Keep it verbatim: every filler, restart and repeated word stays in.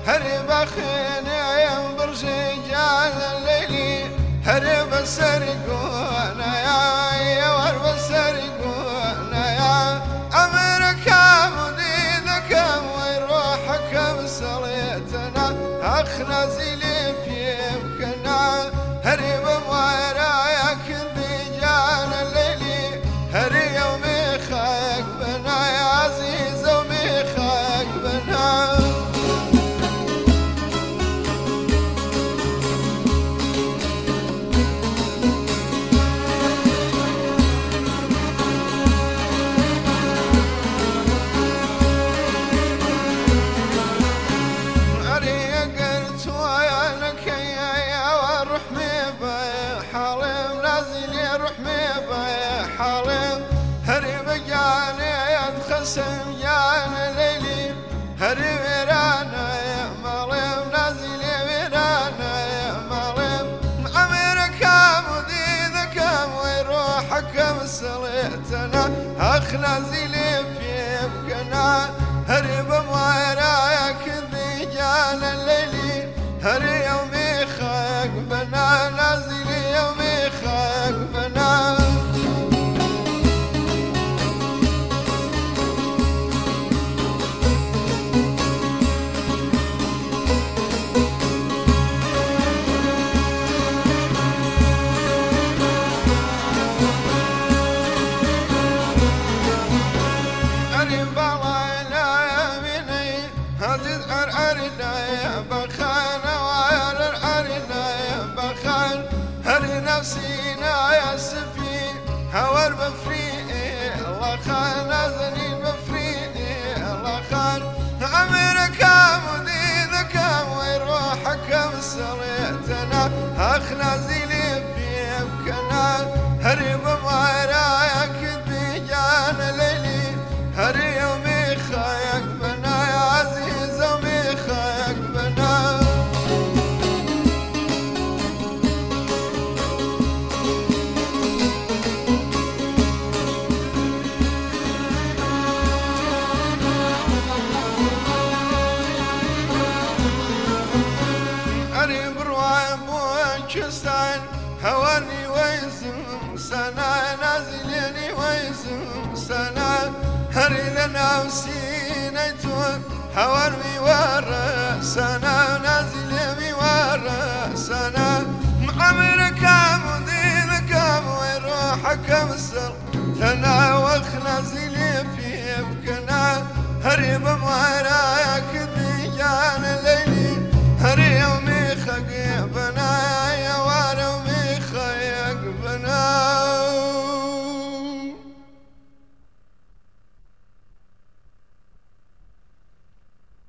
هرب خيني برجال الليلي هرب سرقونا يا ورب سرقونا يا أمريكا مدينك ويروحك بصليتنا أخنا زيلي في يمكنا هرب ورايك بجال الليلي هري يومي خاك بنا يا عزيز ومي خاك بنا حرم هرب جاني يتخسم جان ليلي هرب ورانا يا مريم نازل ورانا يا مريم أمريكا مدينك ويروحك بصليتنا أخ نازل في يبكنا هرب ورايك ذي جان الليلي هري يومي خاك بنا نازل يومي خاك بنا نفسينا يا سفي هوار بفريق الله خان أزني بفريق الله خان أمريكا مدينك ويروحك بصليتنا أخنا زيلي في يبكنا هرب ورايك بجان ليلي هري يومي خايك بنا يا عزيز ومي خايك بنا كستان هواني ويزم سنة نازليني ويزم سنة هري لنا وسينيتون هواني ورا سنة نازليني ورا سنة أمريكا مدينك ويروحك بسر تنا وخنا زيلي في يبكنا هري بمرايك ديجان الليل